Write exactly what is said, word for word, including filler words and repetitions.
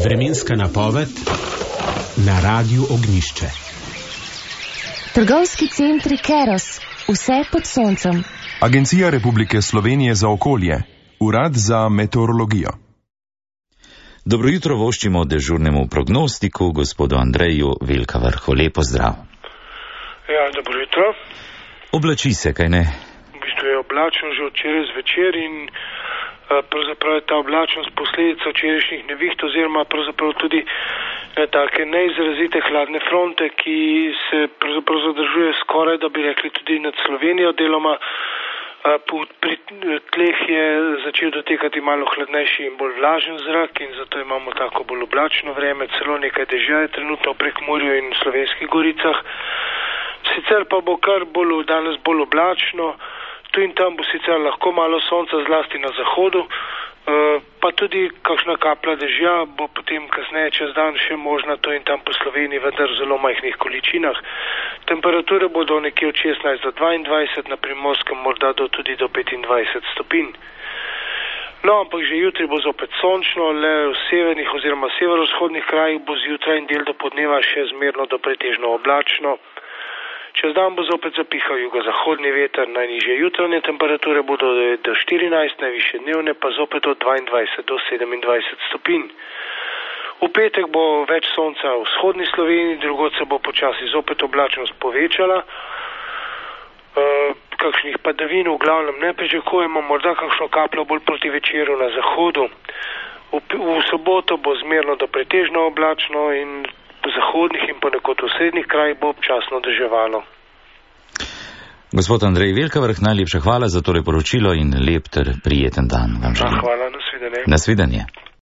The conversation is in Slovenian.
Vremenska napoved na Radiu Ognjišče. Trgovski centri Keros, vse pod soncem. Agencija Republike Slovenije za okolje, Urad za meteorologijo. Dobro jutro voščimo dežurnemu prognostiku, gospodu Andreju Velkavrhu. Lepo zdrav. Ja, dobro jutro. Oblači se, kaj ne? V bistvu je oblačno že včeraj zvečer in uh, pravzaprav je ta oblačnost posledica včerajšnjih neviht oziroma pravzaprav tudi ne, take neizrazite hladne fronte, ki se pravzaprav zadržuje skoraj, da bi rekli, tudi nad Slovenijo deloma. Uh, pri tleh je začel dotekati malo hladnejši in bolj vlažen zrak in zato imamo tako bolj oblačno vreme, celo nekaj dežja je trenutno v Prekmurju in v Slovenskih goricah. Sicer pa bo kar bolj, danes bolj oblačno, tu in tam bo sicer lahko malo sonca, zlasti na zahodu, pa tudi kakšna kaplja dežja bo potem kasneje čez dan še možna tu in tam po Sloveniji, vendar v zelo majhnih količinah. Temperature bodo nekje od šestnajst do dvaindvajset, na Primorskem morda do tudi do petindvajset stopinj. No, ampak že jutri bo zopet sončno, le v severnih oziroma severovzhodnih krajih bo zjutraj in del do podneva še zmerno do pretežno oblačno. Čez dan bo zopet zapihal jugozahodni veter, najnižje jutranje temperature bodo do štirinajst, najvišje dnevne pa zopet od dvaindvajset do sedemindvajset stopinj. V petek bo več sonca v vzhodni Sloveniji, drugod se bo počasi zopet oblačnost povečala. E, kakšnih padavin v glavnem ne pričakujemo, morda kakšno kapljo bolj proti večeru na zahodu. V, v soboto bo zmerno do pretežno oblačno in v zahodnih in ponekod v srednjih krajih bo občasno deževalo. Gospod Andrej Velkavrh, najlepša hvala za tole poročilo in lep ter prijeten dan vam želim. Hvala, nasvidenje. Nasvidenje.